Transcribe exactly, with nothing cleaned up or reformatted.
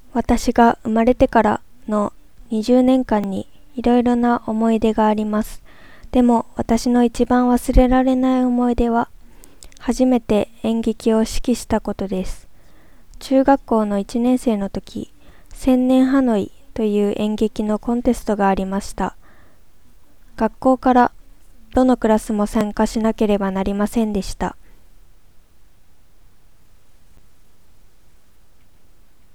私が生まれてからのにじゅうねんかんにいろいろな思い出があります。でも私の一番忘れられない思い出は、初めて演劇を指揮したことです。中学校のいちねん生の時、千年ハノイという演劇のコンテストがありました。学校からどのクラスも参加しなければなりませんでした。